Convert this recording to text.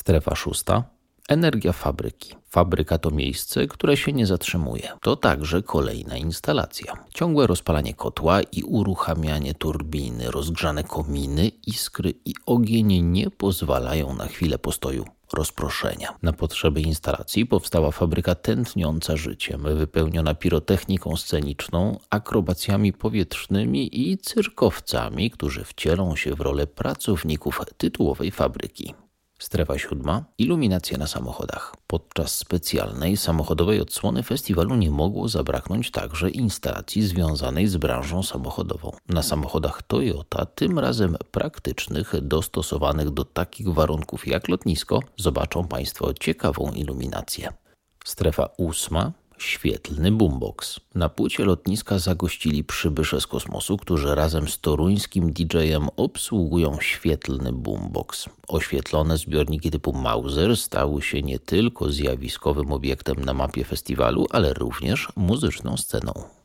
Strefa szósta. Energia fabryki. Fabryka to miejsce, które się nie zatrzymuje. To także kolejna instalacja. Ciągłe rozpalanie kotła i uruchamianie turbiny, rozgrzane kominy, iskry i ogień nie pozwalają na chwilę postoju, rozproszenia. Na potrzeby instalacji powstała fabryka tętniąca życiem, wypełniona pirotechniką sceniczną, akrobacjami powietrznymi i cyrkowcami, którzy wcielą się w rolę pracowników tytułowej fabryki. Strefa siódma. Iluminacja na samochodach. Podczas specjalnej samochodowej odsłony festiwalu nie mogło zabraknąć także instalacji związanej z branżą samochodową. Na samochodach Toyota, tym razem praktycznych, dostosowanych do takich warunków jak lotnisko, zobaczą Państwo ciekawą iluminację. Strefa ósma. Świetlny boombox. Na płycie lotniska zagościli przybysze z kosmosu, którzy razem z toruńskim DJ-em obsługują świetlny boombox. Oświetlone zbiorniki typu Mauser stały się nie tylko zjawiskowym obiektem na mapie festiwalu, ale również muzyczną sceną.